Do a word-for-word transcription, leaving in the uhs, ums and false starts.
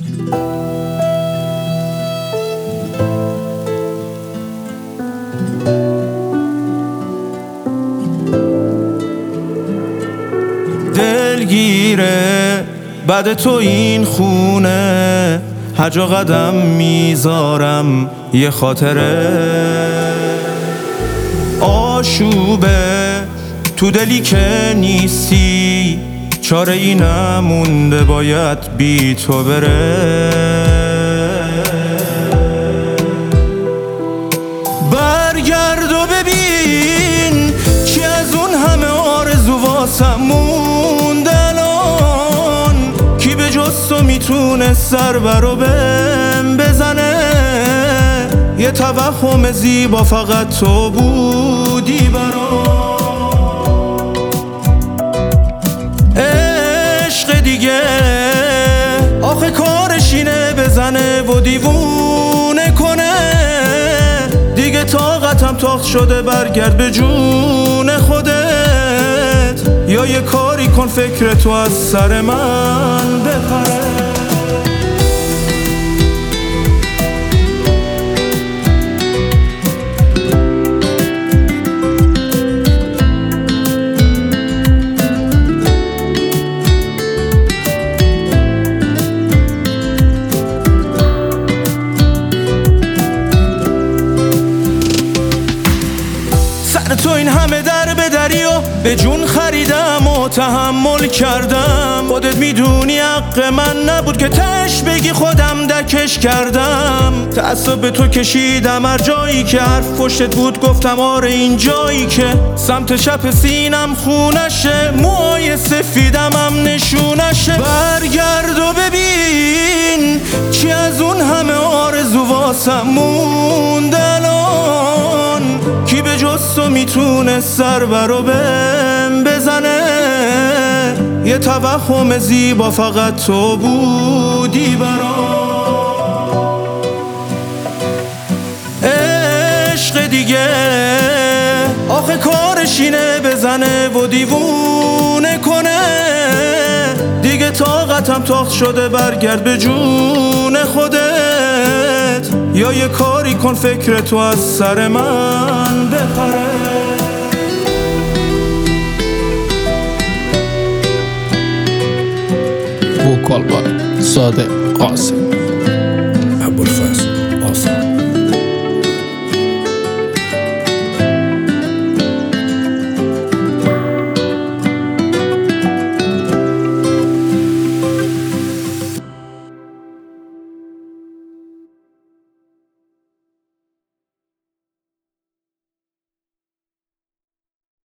دلگیره بعد تو این خونه، هر جا قدم میذارم یه خاطره. آشوبه تو دلی که نیستی، چاره ای نمونده باید بی تو بره. برگرد و ببین چی از اون همه آرزو واسم مونده الان. کی به جز تو میتونه سر برو بهم بزنه؟ یه توهم زیبا فقط تو بودی برام. عشق دیگه آخه کارش اینه بزنه و دیوونه کنه. دیگه طاقتم تاخت شده، برگرد به جون خودت، یا یه کاری کن فکر تو از سر من بپره. تو این همه در به دری و به جون خریدم و تحمل کردم. خودت میدونی حق من نبود که تش بگی خودم دکش کردم. تعصب به تو کشیدم هر جایی که حرف پشتت بود گفتم آره این جایی که سمت چپ سینم خونشه، موهای سفیدم هم نشونشه. برگرد و ببین چی از اون همه آرزو واسم مونده الان. کی به جز تو میتونه سر برو بهم بزنه؟ یه توهم زیبا فقط تو بودی برام. عشق دیگه آخه کارش اینه بزنه و دیوونه کنه. دیگه طاقتم تاخت شده، برگرد به جون خودت، یا یه کاری کن فکر تو از سر من بپره. وکال بای صادق قاسم.